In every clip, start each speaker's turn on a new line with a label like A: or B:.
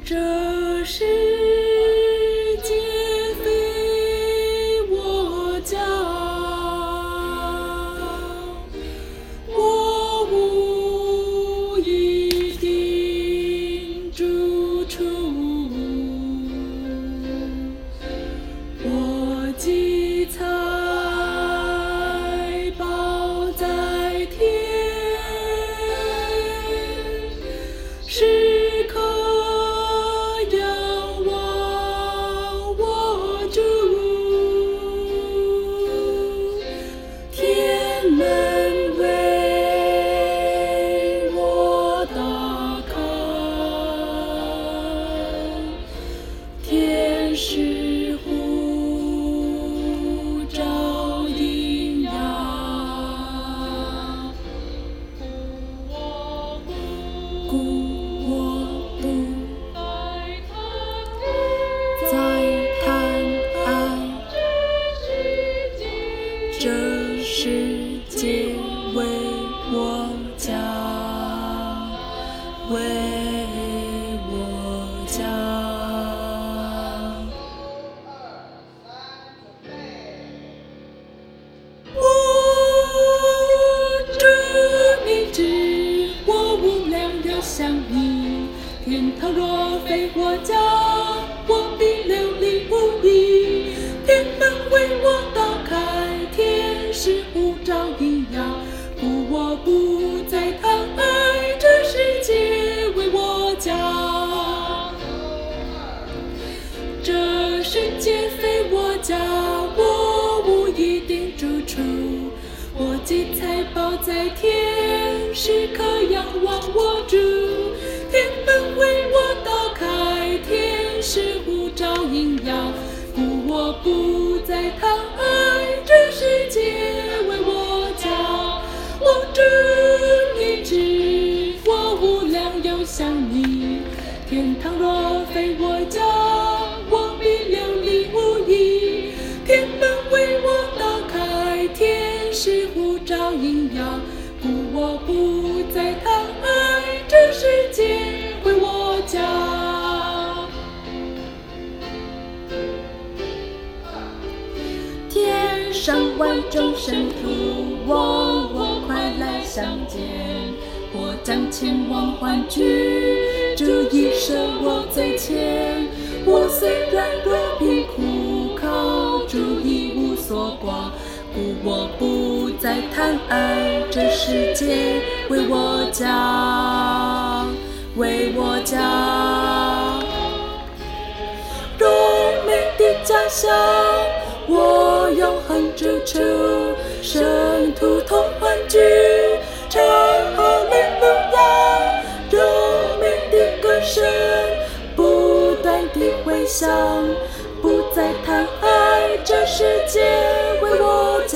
A: 这世界非我家，我无一定住处。我积财宝在天，时刻仰望我主。天门为我打开，天使呼召引导，故我不再贪爱这世界为我家，为我家。我主明知我无良要向你，天堂若非我家，我必流离无依。天门为我打开，天使呼召引导，故我不再贪爱这世界为我家。这世界非我家，我无一定住处。我积财宝在天，时刻仰望我主。天门为我打开，天使呼召引导，故我不再贪爱这世界为我家。我主你知我无良要向你，天堂若非我家，我必流离无依。天门为我打开，天使呼召引导，故我不再贪爱这世界为我家。天上万众圣徒，我快来相见。我将前往欢聚，主已舍我在前。我虽然若贫苦，靠主已无所挂，故我不再贪爱这世界为我家，为我家。荣美的家乡，我永恒住处，圣徒同欢聚，唱哈利路亚。荣美的歌声不断地回响，不再贪爱这世界为我家。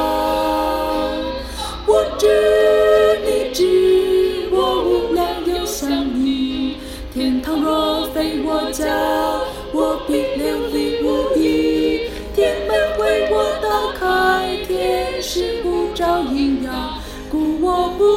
A: 我主你知我无良要向你，天堂若非我家，我必流离无依。天门为我打开，天使呼召引导，故我不